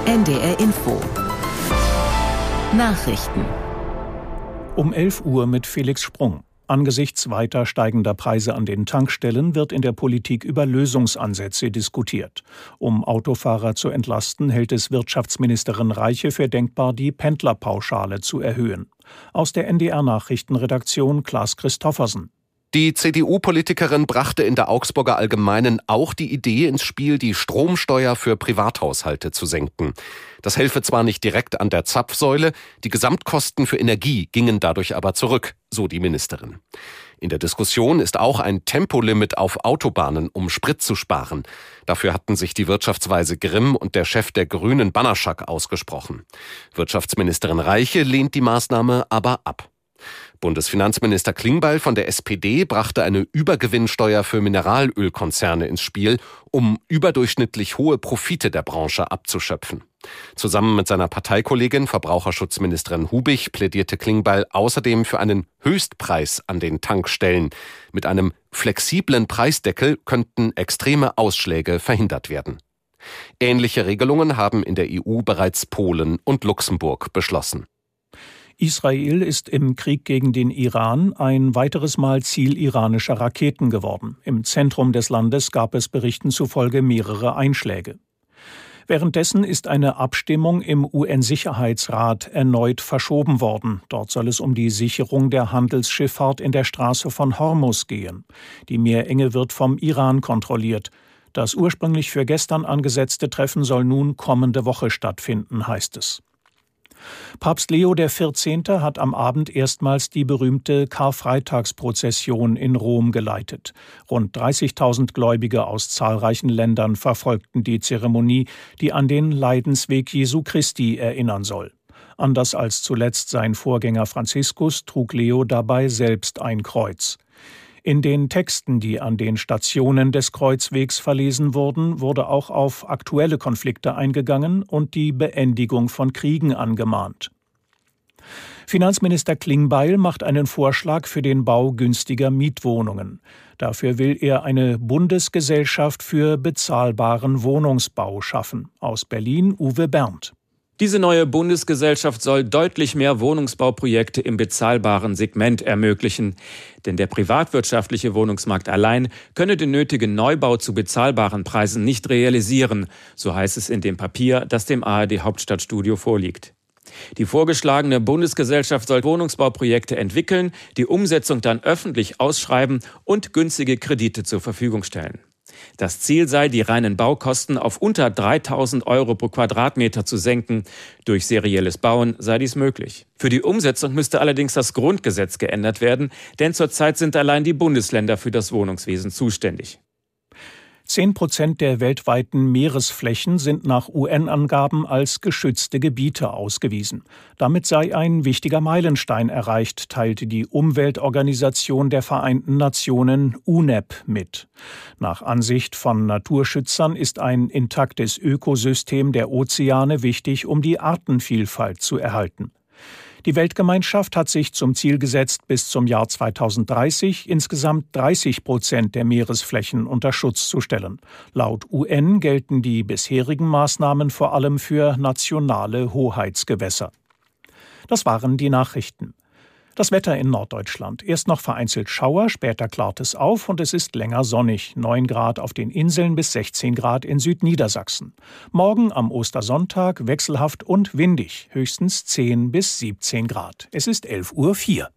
NDR Info. Nachrichten. Um 11 Uhr mit Felix Sprung. Angesichts weiter steigender Preise an den Tankstellen wird in der Politik über Lösungsansätze diskutiert. Um Autofahrer zu entlasten, hält es Wirtschaftsministerin Reiche für denkbar, die Pendlerpauschale zu erhöhen. Aus der NDR-Nachrichtenredaktion Klaas Christoffersen. Die CDU-Politikerin brachte in der Augsburger Allgemeinen auch die Idee ins Spiel, die Stromsteuer für Privathaushalte zu senken. Das helfe zwar nicht direkt an der Zapfsäule, die Gesamtkosten für Energie gingen dadurch aber zurück, so die Ministerin. In der Diskussion ist auch ein Tempolimit auf Autobahnen, um Sprit zu sparen. Dafür hatten sich die Wirtschaftsweise Grimm und der Chef der Grünen Banaschak ausgesprochen. Wirtschaftsministerin Reiche lehnt die Maßnahme aber ab. Bundesfinanzminister Klingbeil von der SPD brachte eine Übergewinnsteuer für Mineralölkonzerne ins Spiel, um überdurchschnittlich hohe Profite der Branche abzuschöpfen. Zusammen mit seiner Parteikollegin Verbraucherschutzministerin Hubich plädierte Klingbeil außerdem für einen Höchstpreis an den Tankstellen. Mit einem flexiblen Preisdeckel könnten extreme Ausschläge verhindert werden. Ähnliche Regelungen haben in der EU bereits Polen und Luxemburg beschlossen. Israel ist im Krieg gegen den Iran ein weiteres Mal Ziel iranischer Raketen geworden. Im Zentrum des Landes gab es Berichten zufolge mehrere Einschläge. Währenddessen ist eine Abstimmung im UN-Sicherheitsrat erneut verschoben worden. Dort soll es um die Sicherung der Handelsschifffahrt in der Straße von Hormuz gehen. Die Meerenge wird vom Iran kontrolliert. Das ursprünglich für gestern angesetzte Treffen soll nun kommende Woche stattfinden, heißt es. Papst Leo XIV. Hat am Abend erstmals die berühmte Karfreitagsprozession in Rom geleitet. Rund 30.000 Gläubige aus zahlreichen Ländern verfolgten die Zeremonie, die an den Leidensweg Jesu Christi erinnern soll. Anders als zuletzt sein Vorgänger Franziskus trug Leo dabei selbst ein Kreuz. In den Texten, die an den Stationen des Kreuzwegs verlesen wurden, wurde auch auf aktuelle Konflikte eingegangen und die Beendigung von Kriegen angemahnt. Finanzminister Klingbeil macht einen Vorschlag für den Bau günstiger Mietwohnungen. Dafür will er eine Bundesgesellschaft für bezahlbaren Wohnungsbau schaffen. Aus Berlin Uwe Berndt. Diese neue Bundesgesellschaft soll deutlich mehr Wohnungsbauprojekte im bezahlbaren Segment ermöglichen. Denn der privatwirtschaftliche Wohnungsmarkt allein könne den nötigen Neubau zu bezahlbaren Preisen nicht realisieren, so heißt es in dem Papier, das dem ARD Hauptstadtstudio vorliegt. Die vorgeschlagene Bundesgesellschaft soll Wohnungsbauprojekte entwickeln, die Umsetzung dann öffentlich ausschreiben und günstige Kredite zur Verfügung stellen. Das Ziel sei, die reinen Baukosten auf unter 3.000 € pro Quadratmeter zu senken. Durch serielles Bauen sei dies möglich. Für die Umsetzung müsste allerdings das Grundgesetz geändert werden, denn zurzeit sind allein die Bundesländer für das Wohnungswesen zuständig. 10% der weltweiten Meeresflächen sind nach UN-Angaben als geschützte Gebiete ausgewiesen. Damit sei ein wichtiger Meilenstein erreicht, teilte die Umweltorganisation der Vereinten Nationen UNEP mit. Nach Ansicht von Naturschützern ist ein intaktes Ökosystem der Ozeane wichtig, um die Artenvielfalt zu erhalten. Die Weltgemeinschaft hat sich zum Ziel gesetzt, bis zum Jahr 2030 insgesamt 30% der Meeresflächen unter Schutz zu stellen. Laut UN gelten die bisherigen Maßnahmen vor allem für nationale Hoheitsgewässer. Das waren die Nachrichten. Das Wetter in Norddeutschland. Erst noch vereinzelt Schauer, später klart es auf und es ist länger sonnig. 9 Grad auf den Inseln bis 16 Grad in Südniedersachsen. Morgen am Ostersonntag wechselhaft und windig. Höchstens 10 bis 17 Grad. Es ist 11:04 Uhr.